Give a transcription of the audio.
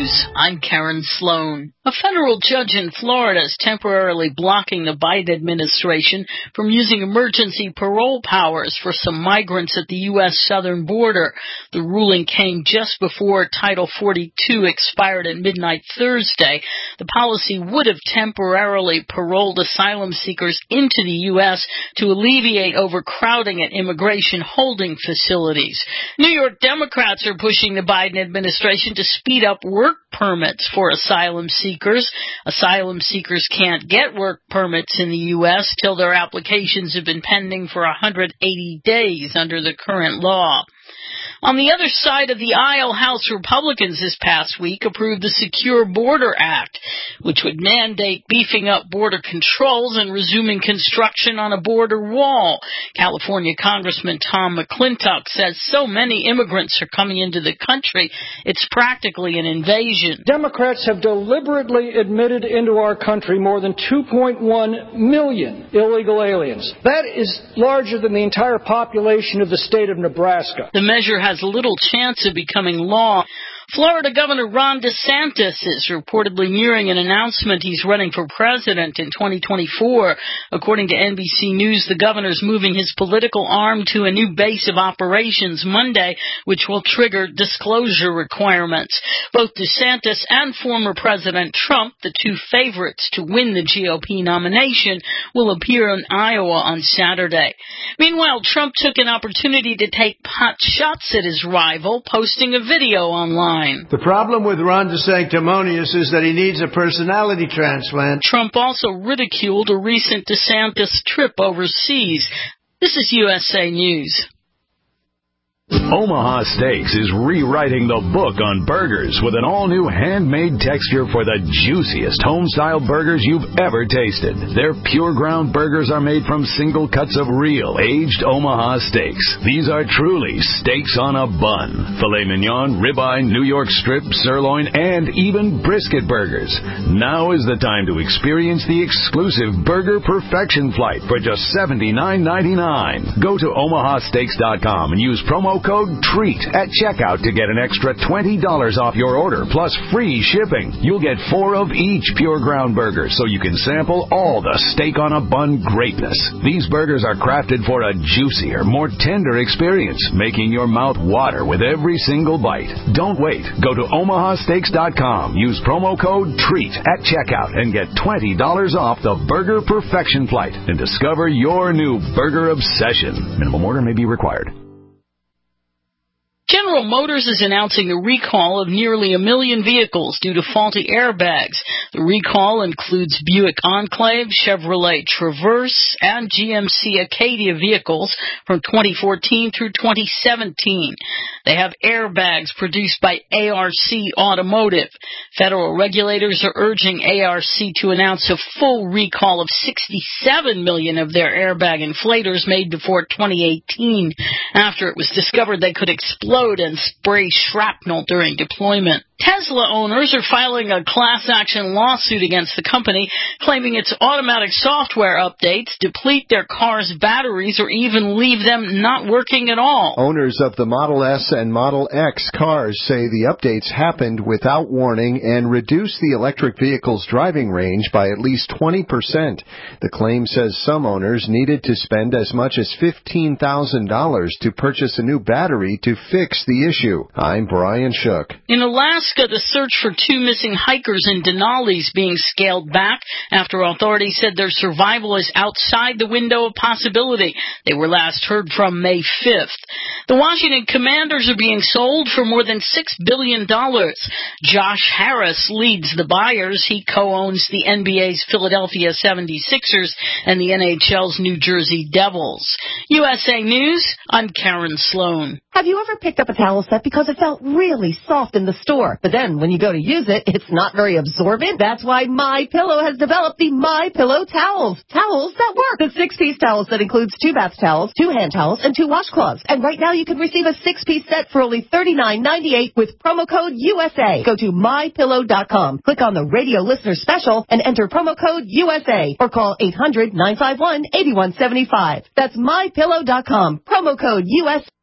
News. I'm Karen Sloan. A federal judge in Florida is temporarily blocking the Biden administration from using emergency parole powers for some migrants at the U.S. southern border. The ruling came just before Title 42 expired at midnight Thursday. The policy would have temporarily paroled asylum seekers into the U.S. to alleviate overcrowding at immigration holding facilities. New York Democrats are pushing the Biden administration to speed up work permits for asylum seekers. Asylum seekers can't get work permits in the U.S. till their applications have been pending for 180 days under the current law. On the other side of the aisle, House Republicans this past week approved the Secure Border Act, which would mandate beefing up border controls and resuming construction on a border wall. California Congressman Tom McClintock says so many immigrants are coming into the country, it's practically an invasion. Democrats have deliberately admitted into our country more than 2.1 million illegal aliens. That is larger than the entire population of the state of Nebraska. The measure has little chance of becoming law. Florida Governor Ron DeSantis is reportedly nearing an announcement he's running for president in 2024. According to NBC News, the governor's moving his political arm to a new base of operations Monday, which will trigger disclosure requirements. Both DeSantis and former President Trump, the two favorites to win the GOP nomination, will appear in Iowa on Saturday. Meanwhile, Trump took an opportunity to take pot shots at his rival, posting a video online. The problem with Ron DeSanctimonious is that he needs a personality transplant. Trump also ridiculed a recent DeSantis trip overseas. This is USA News. Omaha Steaks is rewriting the book on burgers with an all-new handmade texture for the juiciest home-style burgers you've ever tasted. Their pure ground burgers are made from single cuts of real, aged Omaha steaks. These are truly steaks on a bun. Filet mignon, ribeye, New York strip, sirloin, and even brisket burgers. Now is the time to experience the exclusive Burger Perfection Flight for just $79.99. Go to omahasteaks.com and use promo code TREAT at checkout to get an extra $20 off your order, plus free shipping. You'll get 4 of each pure ground burger, so you can sample all the steak on a bun greatness. These burgers are crafted for a juicier, more tender experience, making your mouth water with every single bite. Don't wait. Go to omahasteaks.com. Use promo code TREAT at checkout and get $20 off the Burger Perfection Flight and discover your new burger obsession. Minimum order may be required. General Motors is announcing a recall of nearly 1 million vehicles due to faulty airbags. The recall includes Buick Enclave, Chevrolet Traverse, and GMC Acadia vehicles from 2014 through 2017. They have airbags produced by ARC Automotive. Federal regulators are urging ARC to announce a full recall of 67 million of their airbag inflators made before 2018, after it was discovered they could explode and spray shrapnel during deployment. Tesla owners are filing a class action lawsuit against the company, claiming its automatic software updates deplete their cars' batteries or even leave them not working at all. Owners of the Model S and Model X cars say the updates happened without warning and reduced the electric vehicle's driving range by at least 20%. The claim says some owners needed to spend as much as $15,000 to purchase a new battery to fix the issue. I'm Brian Shook. In Alaska, the search for 2 missing hikers in Denali is being scaled back after authorities said their survival is outside the window of possibility. They were last heard from May 5th. The Washington Commanders are being sold for more than $6 billion. Josh Harris leads the buyers. He co-owns the NBA's Philadelphia 76ers and the NHL's New Jersey Devils. USA News, I'm Karen Sloan. Have you ever picked up a towel set because it felt really soft in the store, but then when you go to use it, it's not very absorbent? That's why MyPillow has developed the MyPillow towels. Towels that work. The 6-piece towel set includes 2 bath towels, 2 hand towels, and 2 washcloths. And right now you can receive a 6-piece set for only $39.98 with promo code USA. Go to MyPillow.com, click on the radio listener special, and enter promo code USA, or call 800-951-8175. That's MyPillow.com, promo code USA.